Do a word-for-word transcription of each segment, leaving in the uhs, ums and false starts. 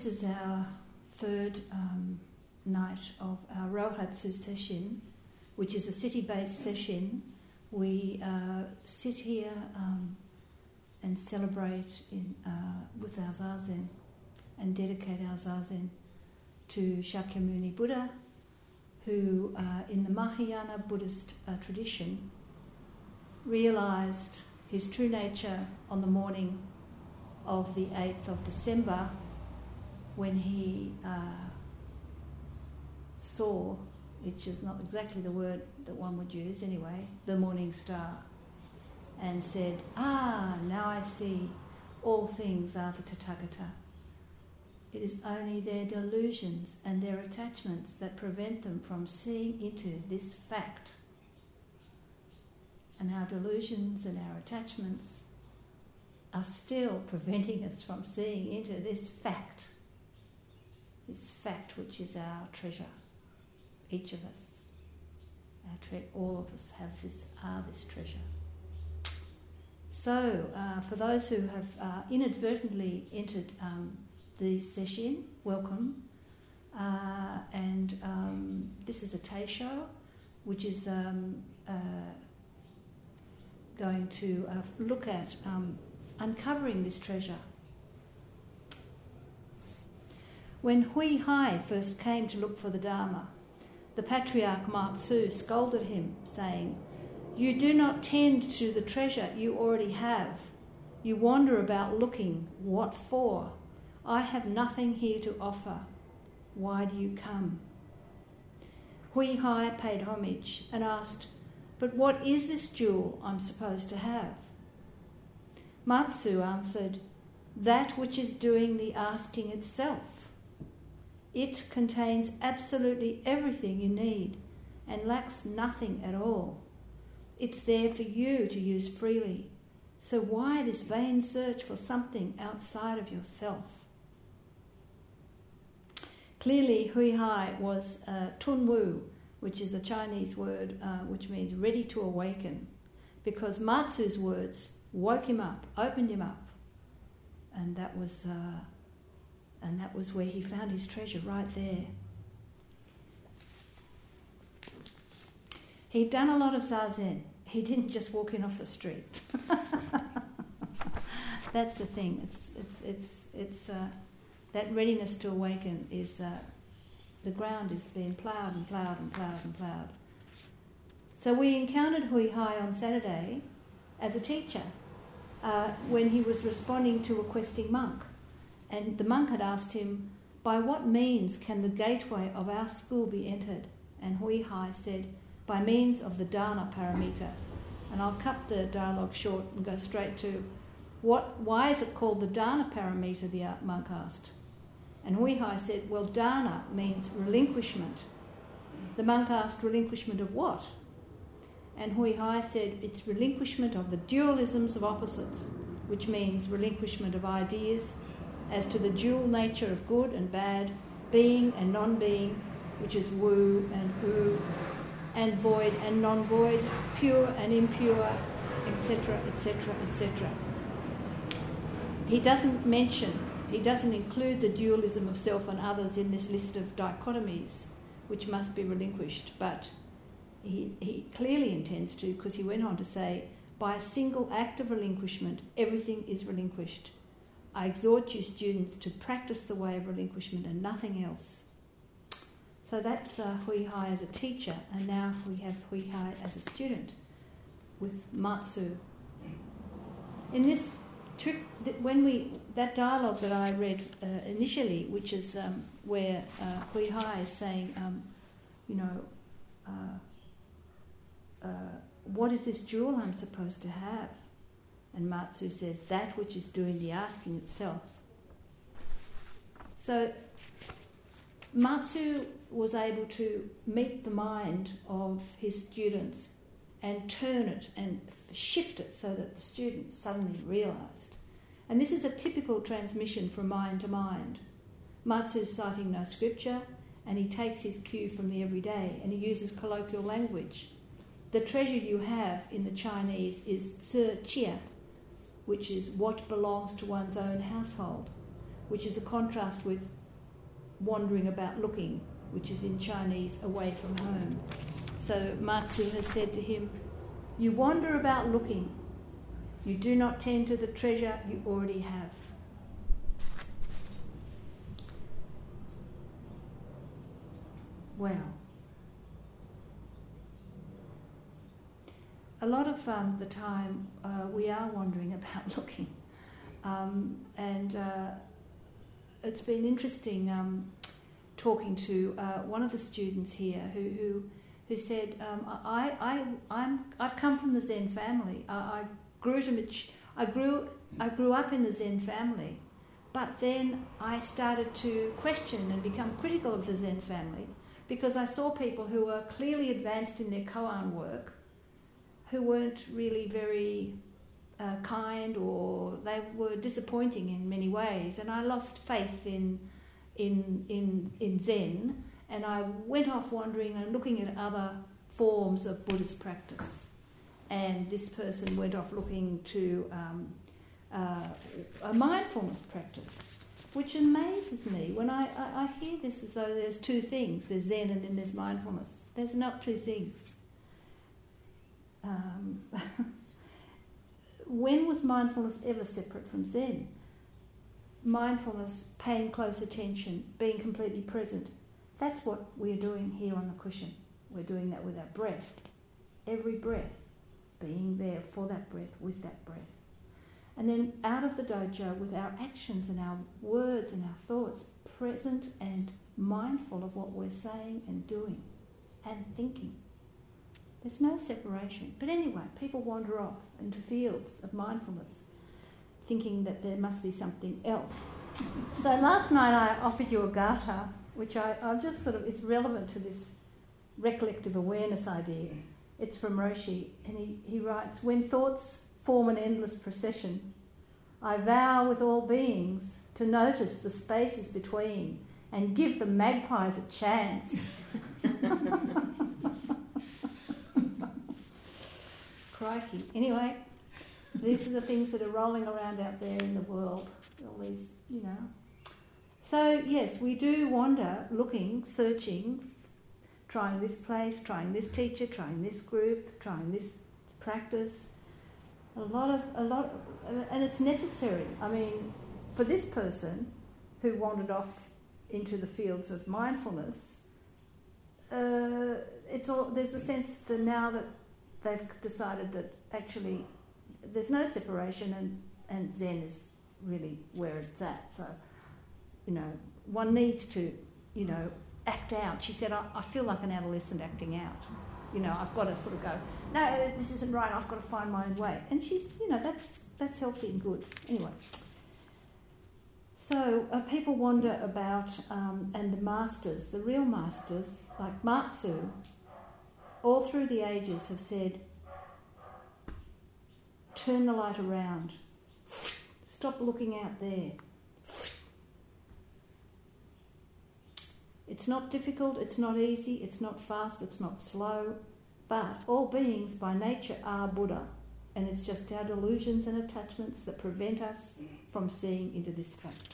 this is our third um, night of our Rohatsu session, which is a city-based session. We uh, sit here um, and celebrate in, uh, with our Zazen and dedicate our Zazen to Shakyamuni Buddha, who uh, in the Mahayana Buddhist uh, tradition realised his true nature on the morning of the eighth of December when he uh, saw, which is not exactly the word that one would use anyway, the morning star, and said, "Ah, now I see, all things are the Tathagata. It is only their delusions and their attachments that prevent them from seeing into this fact." And our delusions and our attachments are still preventing us from seeing into this fact, this fact which is our treasure. Each of us, our tre- all of us have this, are this treasure. So, uh, for those who have uh, inadvertently entered um, the session, welcome. Uh, and um, this is a Teisho, which is um, uh, going to uh, look at um, uncovering this treasure. When Hui Hai first came to look for the Dharma, the Patriarch Matsu scolded him, saying, "You do not tend to the treasure you already have. You wander about looking. What for? I have nothing here to offer. Why do you come?" Hui Hai paid homage and asked, "But what is this jewel I'm supposed to have?" Matsu answered, "That which is doing the asking itself. It contains absolutely everything you need and lacks nothing at all. It's there for you to use freely. So why this vain search for something outside of yourself?" Clearly, Hui Hai was uh, Tunwu, which is a Chinese word uh, which means ready to awaken, because Matsu's words woke him up, opened him up, and that was uh, and that was where he found his treasure, right there. He'd done a lot of Zazen. He didn't just walk in off the street. That's the thing. It's it's it's it's uh, that readiness to awaken is uh, the ground is being ploughed and ploughed and ploughed and ploughed. So we encountered Hui Hai on Saturday as a teacher uh, when he was responding to a questing monk. And the monk had asked him, "By what means can the gateway of our school be entered?" And Hui Hai said, "By means of the Dana Paramita." And I'll cut the dialogue short and go straight to, what? Why is it called the Dana Paramita, the monk asked. And Hui Hai said, "Well, Dana means relinquishment." The monk asked, "Relinquishment of what?" And Hui Hai said, "It's relinquishment of the dualisms of opposites, which means relinquishment of ideas as to the dual nature of good and bad, being and non-being, which is wu and hu, and void and non-void, pure and impure, et cetera, et cetera, et cetera" He doesn't mention, he doesn't include the dualism of self and others in this list of dichotomies, which must be relinquished, but he, he clearly intends to, because he went on to say, "By a single act of relinquishment, everything is relinquished. I exhort you, students, to practice the way of relinquishment and nothing else." So that's uh, Hui Hai as a teacher, and now we have Hui Hai as a student with Matsu. In this trip, when we that dialogue that I read uh, initially, which is um, where uh, Hui Hai is saying, um, you know, uh, uh, "What is this jewel I'm supposed to have?" And Matsu says, "That which is doing the asking itself." So Matsu was able to meet the mind of his students and turn it and shift it so that the students suddenly realised. And this is a typical transmission from mind to mind. Matsu's citing no scripture, and he takes his cue from the everyday, and he uses colloquial language. The treasure you have in the Chinese is Tse Chia, which is what belongs to one's own household, which is a contrast with wandering about looking, which is in Chinese, away from home. So Matsu has said to him, "You wander about looking. You do not tend to the treasure you already have." Well, a lot of um, the time uh, we are wandering about looking, um, and uh, it's been interesting um, talking to uh, one of the students here who who, who said, um, I, I, I'm, I've come from the Zen family. I, I grew to mat- I grew I grew up in the Zen family, but then I started to question and become critical of the Zen family because I saw people who were clearly advanced in their koan work who weren't really very uh, kind, or they were disappointing in many ways, and I lost faith in in in in Zen, and I went off wandering and looking at other forms of Buddhist practice. And this person went off looking to um, uh, a mindfulness practice, which amazes me when I, I, I hear this as though there's two things. There's Zen and then there's mindfulness. There's not two things. Um, when was mindfulness ever separate from Zen? Mindfulness, paying close attention, being completely present. That's what we're doing here on the cushion. We're doing that with our breath. Every breath, being there for that breath, with that breath. And then out of the dojo with our actions and our words and our thoughts, present and mindful of what we're saying and doing and thinking. There's no separation. But anyway, people wander off into fields of mindfulness, thinking that there must be something else. So last night I offered you a gatha, which I, I just thought of, it's relevant to this recollective awareness idea. It's from Roshi, and he, he writes, "When thoughts form an endless procession, I vow with all beings to notice the spaces between and give the magpies a chance." Crikey. Anyway, these are the things that are rolling around out there in the world. All these, you know. So, yes, we do wander, looking, searching, trying this place, trying this teacher, trying this group, trying this practice. A lot of, a lot, of, and it's necessary. I mean, for this person who wandered off into the fields of mindfulness, uh, it's all, there's a sense that now that they've decided that actually there's no separation, and, and Zen is really where it's at. So, you know, one needs to, you know, act out. She said, I, I feel like an adolescent acting out. You know, I've got to sort of go, no, this isn't right, I've got to find my own way. And she's, you know, that's that's healthy and good. Anyway. So uh, people wonder about, um, and the masters, the real masters, like Matsu, all through the ages have said, turn the light around. Stop looking out there. It's not difficult, it's not easy, it's not fast, it's not slow, but all beings by nature are Buddha, and it's just our delusions and attachments that prevent us from seeing into this fact.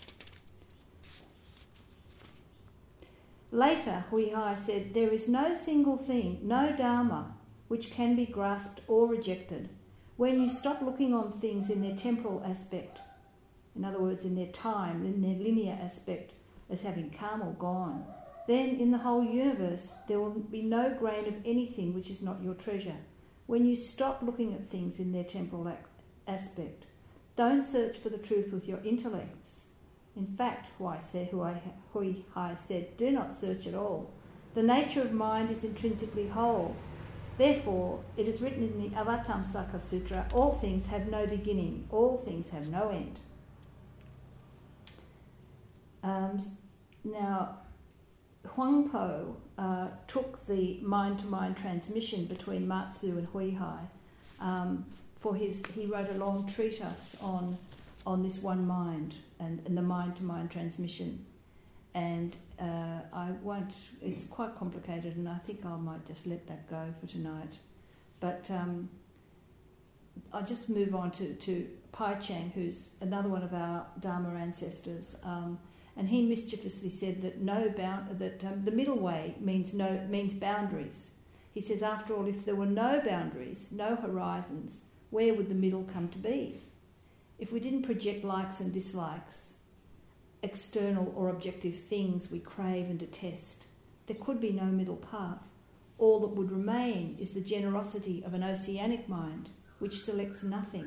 Later, Hui Hai said, there is no single thing, no dharma, which can be grasped or rejected. When you stop looking on things in their temporal aspect, in other words, in their time, in their linear aspect, as having come or gone, then in the whole universe there will be no grain of anything which is not your treasure. When you stop looking at things in their temporal ac- aspect, don't search for the truth with your intellects. In fact, Hui Hai said, do not search at all. The nature of mind is intrinsically whole. Therefore, it is written in the Avatamsaka Sutra, all things have no beginning, all things have no end. Um, now, Huang Po uh, took the mind-to-mind transmission between Matsu and Hui Hai um, for his. He wrote a long treatise on on this one mind and, and the mind-to-mind transmission. And uh, I won't. It's quite complicated, and I think I might just let that go for tonight. But um, I'll just move on to to Pai Chang, who's another one of our Dharma ancestors. Um, And he mischievously said that no bound that um, the middle way means no means boundaries. He says, after all, if there were no boundaries, no horizons, where would the middle come to be? If we didn't project likes and dislikes, external or objective things we crave and detest, there could be no middle path. All that would remain is the generosity of an oceanic mind which selects nothing.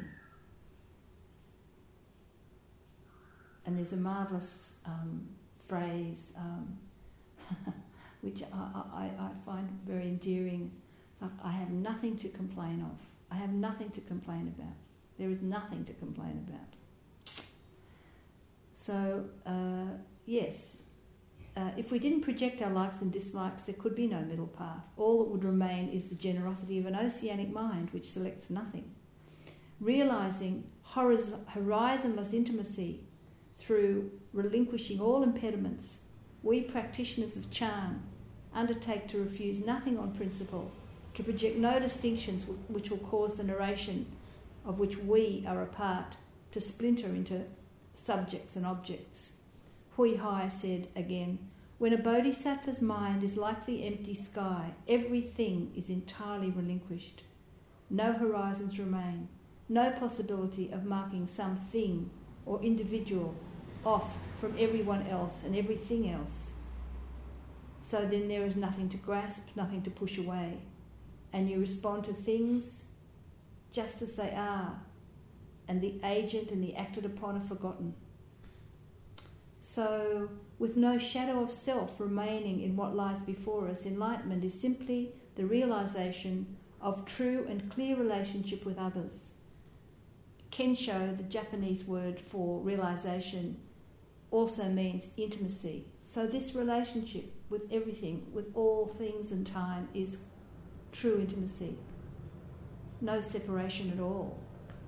And there's a marvellous um, phrase um, which I, I, I find very endearing. It's like, I have nothing to complain of. I have nothing to complain about. There is nothing to complain about. So, uh, yes, uh, if we didn't project our likes and dislikes, there could be no middle path. All that would remain is the generosity of an oceanic mind which selects nothing. Realising horizonless intimacy through relinquishing all impediments, we practitioners of Chan undertake to refuse nothing on principle, to project no distinctions which will cause the narration of which we are a part to splinter into subjects and objects. Hui Hai said again, when a bodhisattva's mind is like the empty sky, everything is entirely relinquished. No horizons remain, no possibility of marking some thing or individual off from everyone else and everything else. So then there is nothing to grasp, nothing to push away, and you respond to things just as they are, and the agent and the acted upon are forgotten. So, with no shadow of self remaining in what lies before us, enlightenment is simply the realisation of true and clear relationship with others. Kensho, the Japanese word for realisation, also means intimacy. So this relationship with everything, with all things and time, is true intimacy. No separation at all.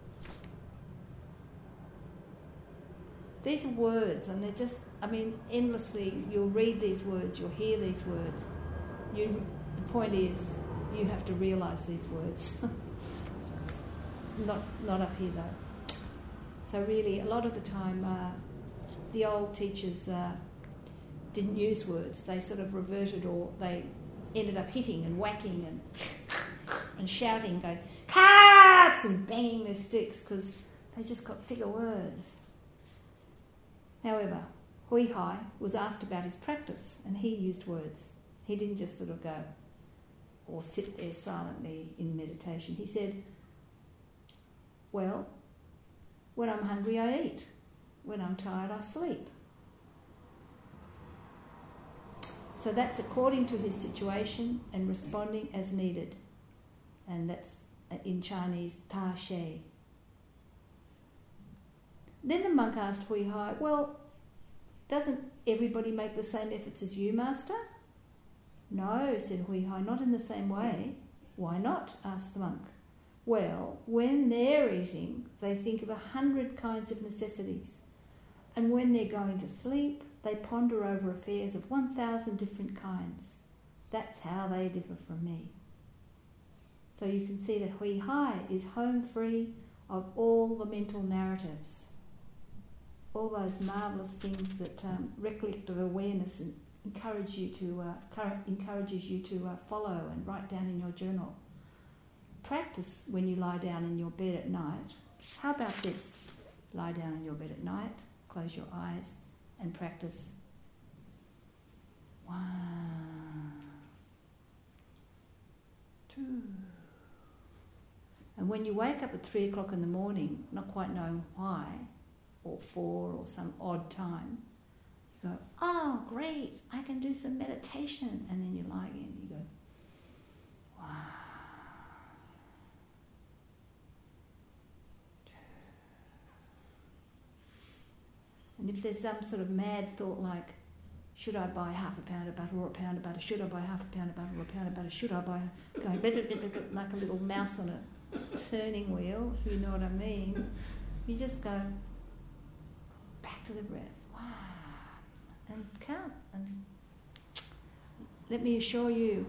These are words, and they're just, I mean, endlessly, you'll read these words, you'll hear these words. You, the point is, you have to realise these words. not, not up here though. So really, a lot of the time, uh, the old teachers uh, didn't use words. They sort of reverted, or they ended up hitting and whacking and and shouting, going, "Cats!" and banging their sticks because they just got sick of words. However, Hui Hai was asked about his practice, and he used words. He didn't just sort of go or sit there silently in meditation. He said, well, when I'm hungry I eat. When I'm tired I sleep. So that's according to his situation and responding as needed. And that's in Chinese, ta she. Then the monk asked Hui Hai, well, doesn't everybody make the same efforts as you, Master? No, said Hui Hai, not in the same way. Why not? Asked the monk. Well, when they're eating, they think of a hundred kinds of necessities. And when they're going to sleep, they ponder over affairs of one thousand different kinds. That's how they differ from me. So you can see that Hui Hai is home free of all the mental narratives, all those marvellous things that um, recollective awareness and encourage you to uh, encourages you to uh, follow and write down in your journal. Practice when you lie down in your bed at night. How about this? Lie down in your bed at night, close your eyes, and practice. One, two. And when you wake up at three o'clock in the morning, not quite knowing why, or four, or some odd time, you go, oh, great, I can do some meditation. And then you lie again, you go, wow. And if there's some sort of mad thought like, should I buy half a pound of butter or a pound of butter? Should I buy half a pound of butter or a pound of butter? Should I buy, going like a little mouse on a turning wheel, if you know what I mean. You just go back to the breath. Wow. And count. And let me assure you,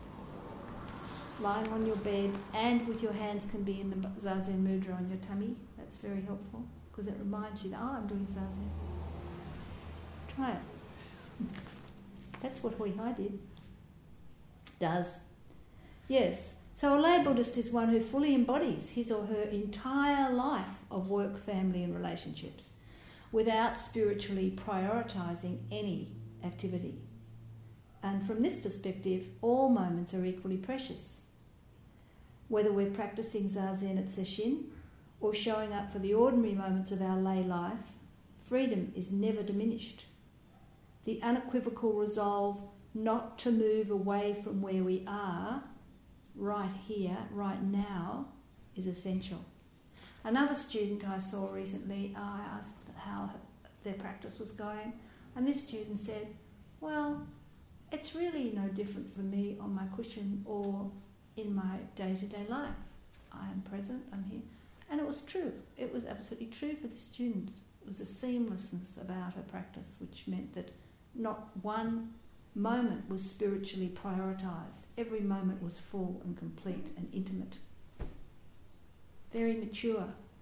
lying on your bed and with your hands can be in the Zazen Mudra on your tummy. That's very helpful because it reminds you that, oh, I'm doing Zazen. Right. That's what Hui Hai did. Does. Yes. So a lay Buddhist is one who fully embodies his or her entire life of work, family and relationships without spiritually prioritising any activity. And from this perspective, all moments are equally precious. Whether we're practicing Zazen at Sesshin or showing up for the ordinary moments of our lay life, freedom is never diminished. The unequivocal resolve not to move away from where we are, right here, right now, is essential. Another student I saw recently, I asked how their practice was going, and this student said, well, it's really no different for me on my cushion or in my day-to-day life. I am present, I'm here. And it was true. It was absolutely true for the student. It was a seamlessness about her practice, which meant that not one moment was spiritually prioritised. Every moment was full and complete and intimate. Very mature.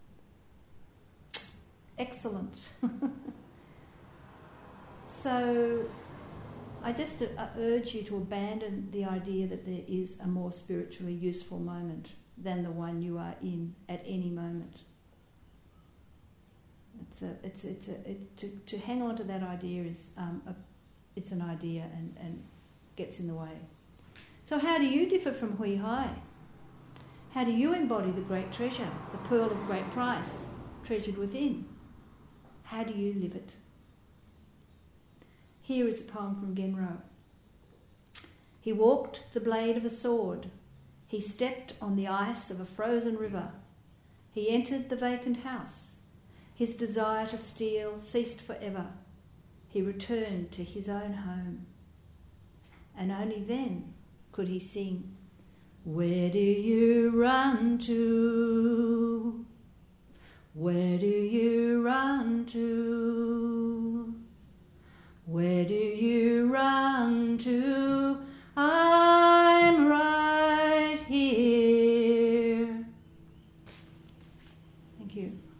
Excellent. So I just uh, urge you to abandon the idea that there is a more spiritually useful moment than the one you are in at any moment. It's a, it's, it's a, it, to, to hang on to that idea is, um, a, it's an idea and, and gets in the way. So how do you differ from Hui Hai? How do you embody the great treasure, the pearl of great price, treasured within? How do you live it? Here is a poem from Genro. He walked the blade of a sword. He stepped on the ice of a frozen river. He entered the vacant house. His desire to steal ceased forever. He returned to his own home. And only then could he sing, where do you run to? Where do you run to? Where do you run to? I'm right here. Thank you.